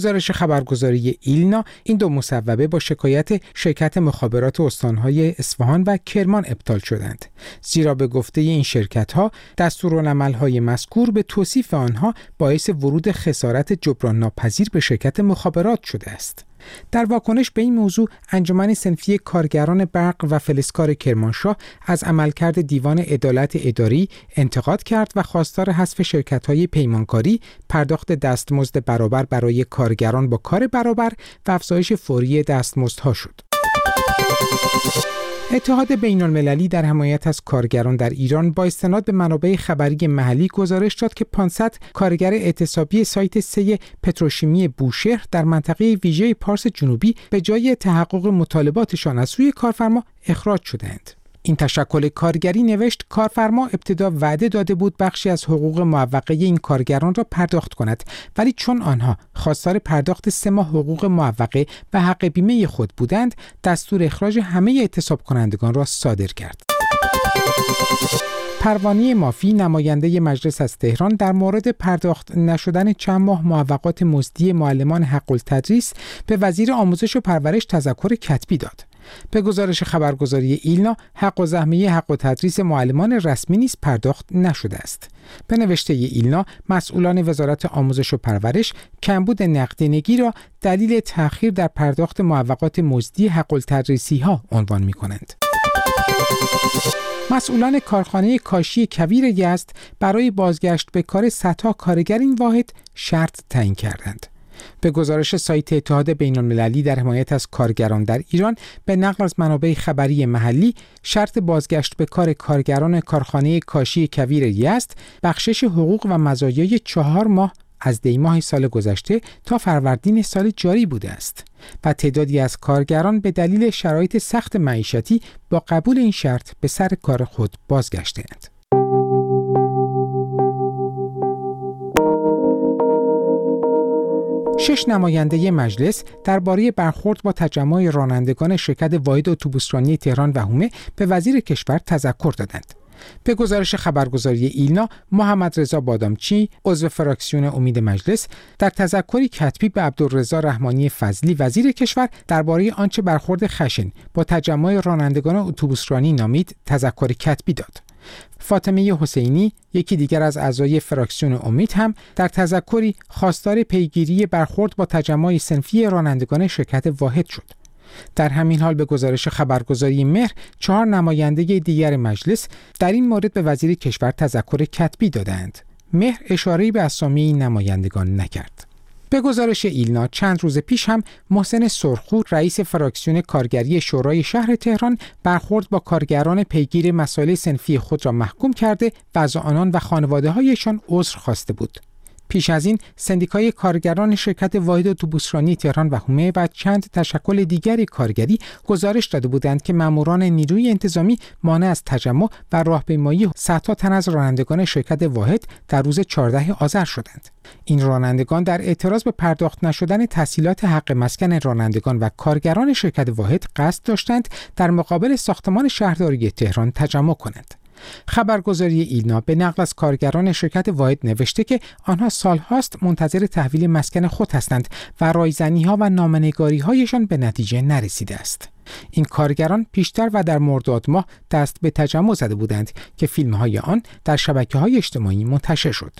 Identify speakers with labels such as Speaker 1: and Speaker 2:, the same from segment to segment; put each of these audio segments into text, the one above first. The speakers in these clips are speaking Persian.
Speaker 1: گزارش خبرگزاری ایلنا این دو مصوبه با شکایت شرکت مخابرات استان‌های اصفهان و کرمان ابطال شدند، زیرا به گفته این شرکت‌ها دستورالعمل‌های مذکور به توصیف آنها باعث ورود خسارت جبران ناپذیر به شرکت مخابرات شده است. در واکنش به این موضوع انجمن صنفی کارگران برق و فلزکار کرمانشاه از عملکرد دیوان عدالت اداری انتقاد کرد و خواستار حذف شرکت‌های پیمانکاری، پرداخت دستمزد برابر برای کارگران با کار برابر و افزایش فوری دستمزدها شد. اتحاد بین‌المللی در حمایت از کارگران در ایران با استناد به منابع خبری محلی گزارش داد که 500 کارگر اعتصابی سایت 3 پتروشیمی بوشهر در منطقه ویژه پارس جنوبی به جای تحقق مطالباتشان از سوی کارفرما اخراج شدند. این تشکل کارگری نوشت کارفرما ابتدا وعده داده بود بخشی از حقوق معوقه این کارگران را پرداخت کند، ولی چون آنها خواستار پرداخت 3 ماه حقوق معوقه و حق بیمه خود بودند، دستور اخراج همه اعتصاب کنندگان را صادر کرد. پروانه مافی نماینده مجلس از تهران در مورد پرداخت نشدن چند ماه معوقات مزدی معلمان حق التدریس به وزیر آموزش و پرورش تذکر کتبی داد. به گزارش خبرگزاری ایلنا، حق و زحمه حق و تدریس معلمان رسمی نیز پرداخت نشده است. به نوشته ایلنا، مسئولان وزارت آموزش و پرورش کمبود نقدینگی را دلیل تأخیر در پرداخت معوقات مزدی حق التدریسی ها عنوان می کنند. مسئولان کارخانه کاشی کویر یزد برای بازگشت به کار صدها کارگر این واحد شرط تعیین کردند. به گزارش سایت اتحاد بین‌المللی در حمایت از کارگران در ایران به نقل از منابع خبری محلی، شرط بازگشت به کار کارگران کارخانه کاشی کویر یزد بخشش حقوق و مزایای 4 ماه از دی‌ماه سال گذشته تا فروردین سال جاری بوده است و تعدادی از کارگران به دلیل شرایط سخت معیشتی با قبول این شرط به سر کار خود بازگشته‌اند. شش نماینده مجلس درباره برخورد با تجمع رانندگان شرکت واحد اتوبوسرانی تهران و حومه به وزیر کشور تذکر دادند. به گزارش خبرگزاری ایلنا، محمد رضا بادامچی، عضو فراکسیون امید مجلس، در تذکری کتبی به عبدالرضا رحمانی فضلی وزیر کشور درباره آنچه برخورد خشن با تجمع رانندگان اتوبوسرانی نامید تذکر کتبی داد. فاطمه حسینی، یکی دیگر از اعضای فراکسیون امید، هم در تذکری خواستار پیگیری برخورد با تجمع صنفی رانندگان شرکت واحد شد. در همین حال به گزارش خبرگزاری مهر، 4 نماینده دیگر مجلس در این مورد به وزیر کشور تذکر کتبی دادند. مهر اشاره‌ای به اسامی این نمایندگان نکرد. به گزارش ایلنا، چند روز پیش هم محسن سرخو، رئیس فراکسیون کارگری شورای شهر تهران، برخورد با کارگران پیگیر مسائل صنفی خود را محکوم کرده و از آنان و خانواده‌هایشان عذر خواسته بود. پیش از این سندیکای کارگران شرکت واحد اتوبوسرانی تهران و حومه و چند تشکل دیگری کارگری گزارش داده بودند که ماموران نیروی انتظامی مانع از تجمع و راهپیمایی صدها تن از رانندگان شرکت واحد در روز 14 آذر شدند. این رانندگان در اعتراض به پرداخت نشدن تسهیلات حق مسکن رانندگان و کارگران شرکت واحد قصد داشتند در مقابل ساختمان شهرداری تهران تجمع کنند. خبرگزاری ایلنا به نقل از کارگران شرکت واحد نوشته که آنها سالهاست منتظر تحویل مسکن خود هستند و رایزنی‌ها و نامنگاری‌هایشان به نتیجه نرسیده است. این کارگران پیشتر و در مرداد ماه دست به تجمع زده بودند که فیلم‌های آن در شبکه‌های اجتماعی منتشر شد.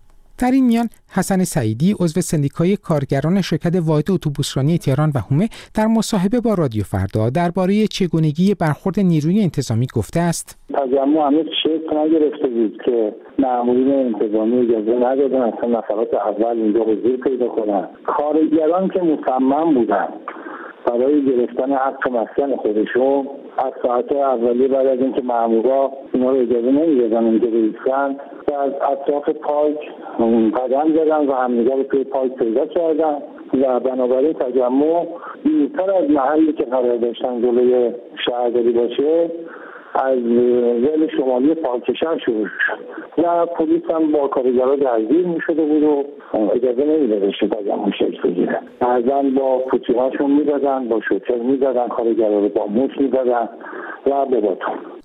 Speaker 1: در این میان حسن سعیدی، عضو سندیکای کارگران شرکت واحد اتوبوسرانی تهران و حومه، در مصاحبه با رادیو فردا درباره چگونگی برخورد نیروی انتظامی گفته است:
Speaker 2: تجمع هنوز شکل نگرفته بود که مامورین انتظامی اجازه ندادن اصلا نفرات اول اینجا حضور پیدا کنن. کارگران که مصمم بودن برای گرفتن حق مسکن خودشون از ساعت اولیه بعد از اینکه مامورا اینا رو اجازه نمیدادن اینجا بایستن و از اطراف پارک قدم زدن و همدیگه رو توی پارک پیدا کردن و بنابراین تجمع دورتر از محلی که قرار داشتن جلوی شهرداری باشه از ول شمالی پارک شهر شروع شد و پلیس هم با کارگرها درگیر میشده بود و اجازه نمیدادش که تجمع شکل بگیره. بعضا با پوتی‌هاشون میدادن، با شوتر میدادن، کارگرها رو با موش میدادن و به باتون.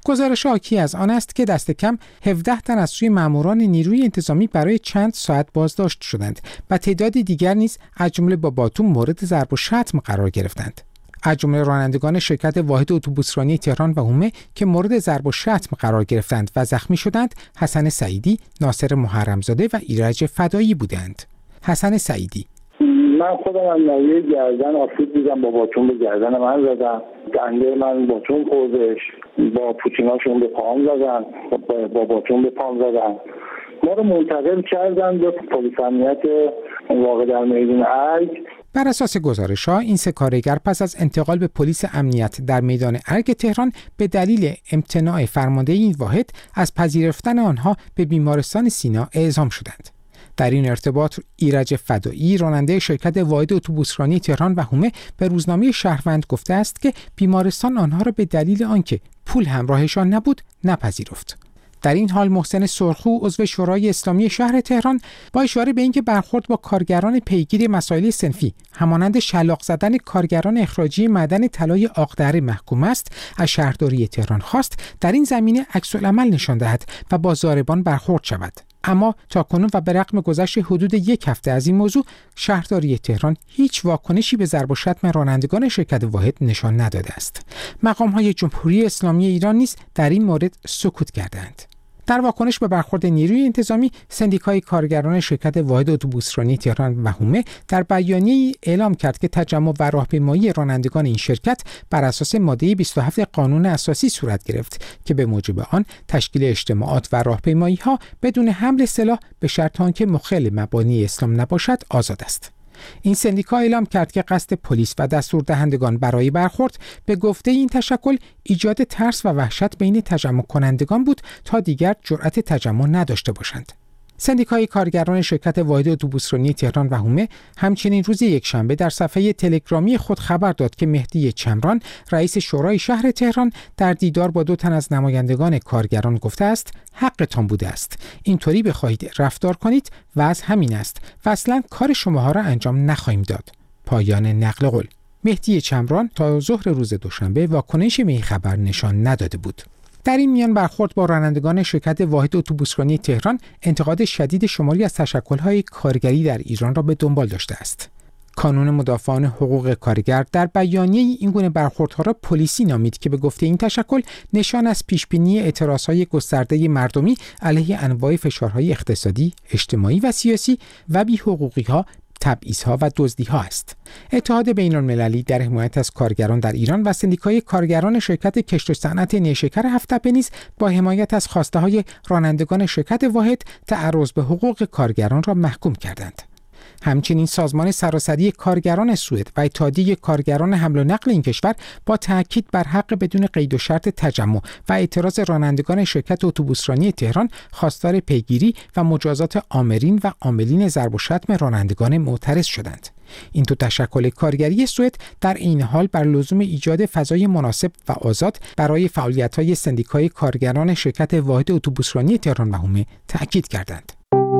Speaker 1: گزارش حاکی از آن است که دست کم 17 تن از سوی ماموران نیروی انتظامی برای چند ساعت بازداشت شدند و تعدادی دیگر نیز از جمله با باتوم مورد ضرب و شتم قرار گرفتند. از جمله رانندگان شرکت واحد اتوبوسرانی تهران و هومه که مورد ضرب و شتم قرار گرفتند و زخمی شدند، حسن سعیدی، ناصر محرمزاده و ایرج فدایی بودند. حسن سعیدی:
Speaker 2: من خودم از ناحیه گردن آسیب دیدم، با باتوم به گردن من زدن، دنده من باتوم خوردش، با پوتیناشون به پام زدن، با باتوم به پام زدن. ما رو منتقل کردن به پلیس امنیت واقع در میدان ارگ.
Speaker 1: بر اساس گزارش‌ها این سه کارگر پس از انتقال به پلیس امنیت در میدان ارگ تهران به دلیل امتناع فرمانده این واحد از پذیرفتن آنها به بیمارستان سینا اعزام شدند. در این ارتباط ایرج فدایی، راننده شرکت واحد اتوبوسرانی تهران و هومه، به روزنامه شهروند گفته است که بیمارستان آنها را به دلیل آنکه پول همراهشان نبود نپذیرفت. در این حال محسن سرخو، عضو شورای اسلامی شهر تهران، با اشاره به اینکه برخورد با کارگران پیگیر مسائل صنفی همانند شلاق زدن کارگران اخراجی معدن طلای عاقدره محکوم است، از شهرداری تهران خواست در این زمینه عکس‌العمل نشان دهد و با ضاربان برخورد شود. اما تاکنون و به رغم گذشت حدود 1 هفته از این موضوع، شهرداری تهران هیچ واکنشی به ضرب و شتم رانندگان شرکت واحد نشان نداده است. مقام‌های جمهوری اسلامی ایران نیز در این مورد سکوت کردند. در واکنش به برخورد نیروی انتظامی، سندیکای کارگران شرکت واحد اتوبوسرانی تهران و هومه در بیانیه‌ای اعلام کرد که تجمع و راهپیمایی رانندگان این شرکت بر اساس ماده 27 قانون اساسی صورت گرفت که به موجب آن تشکیل اجتماعات و راهپیمایی‌ها بدون حمل سلاح به شرط آنکه مخل مبانی اسلام نباشد آزاد است. این سندیکا اعلام کرد که قصد پلیس و دستوردهندگان برای برخورد به گفته این تشکل ایجاد ترس و وحشت بین تجمع کنندگان بود تا دیگر جرأت تجمع نداشته باشند. سندیکای کارگران شرکت واحد اتوبوسرانی تهران و هومه همچنین روز یکشنبه در صفحه تلگرامی خود خبر داد که مهدی چمران، رئیس شورای شهر تهران، در دیدار با 2 تن از نمایندگان کارگران گفته است حقتان بوده است، اینطوری بخواهید رفتار کنید و از همین است و اصلا کار شماها را انجام نخواهیم داد. پایان نقل قول. مهدی چمران تا ظهر روز دوشنبه واکنشی به این خبر نشان نداده بود. در این میان برخورد با رانندگان شرکت واحد اتوبوسرانی تهران انتقاد شدید شماری از تشکل‌های کارگری در ایران را به دنبال داشته است. کانون مدافعان حقوق کارگر در بیانیه این گونه برخوردها را پلیسی نامید که به گفته این تشکل نشان از پیشبینی اعتراضهای گسترده مردمی علیه انواع فشارهای اقتصادی، اجتماعی و سیاسی و بی‌حقوقی‌ها، تبعیض‌ها و دزدی‌ها است. اتحاد بین‌المللی در حمایت از کارگران در ایران و سندیکای کارگران شرکت کشت و صنعت نیشکر هفت‌تپه نیز با حمایت از خواسته‌های رانندگان شرکت واحد تعرض به حقوق کارگران را محکوم کردند. همچنین سازمان سراسری کارگران سوئد و اتحادیه کارگران حمل و نقل این کشور با تاکید بر حق بدون قید و شرط تجمع و اعتراض رانندگان شرکت اتوبوسرانی تهران خواستار پیگیری و مجازات آمرین و عاملین ضرب و شتم رانندگان معترض شدند. این 2 تشکل کارگری سوئد در این حال بر لزوم ایجاد فضای مناسب و آزاد برای فعالیت‌های سندیکای کارگران شرکت واحد اتوبوسرانی تهران و هومه تاکید کردند.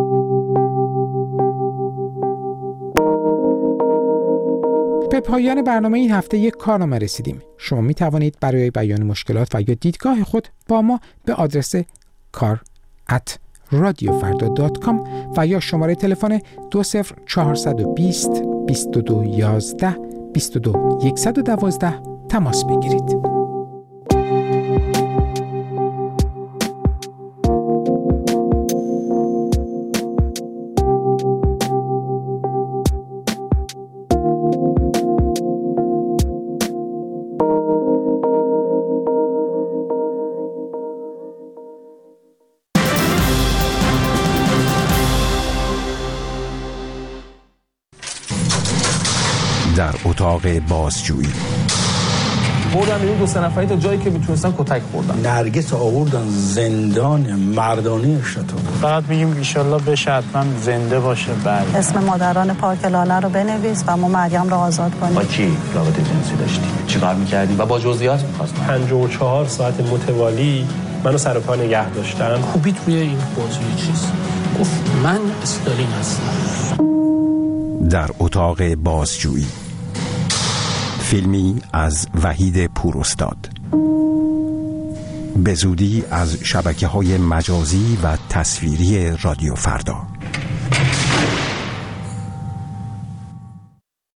Speaker 1: به پایان برنامه این هفته یک کارنامه رسیدیم. شما می توانید برای بیان مشکلات و یا دیدگاه خود با ما به آدرس kar@radiofarda.com و یا شماره تلفن 20420 2211 22112 تماس بگیرید.
Speaker 3: در اتاق بازجویی
Speaker 4: بردن این 2-3 نفری تا جایی که میتونستن کتک خوردن.
Speaker 5: نرگس آوردن زندان مردانی شتاب.
Speaker 6: فقط میگیم ایشالله بشه حتما زنده باشه.
Speaker 7: بله. اسم مادران پاک لاله رو بنویس و ما مریم رو آزاد کنیم.
Speaker 4: با کی رابطه جنسی داشتی؟ چیکار می‌کردی؟ و با جزئیات می‌خواستم.
Speaker 6: 54 ساعت متوالی منو سر پا نگه داشتن.
Speaker 8: خوبیت روی این موضوع چیز گفت من استالین هستم.
Speaker 3: در اتاق بازجویی، فیلمی از وحید پوراستاد. به زودی از شبکه‌های مجازی و تصویری رادیو فردا.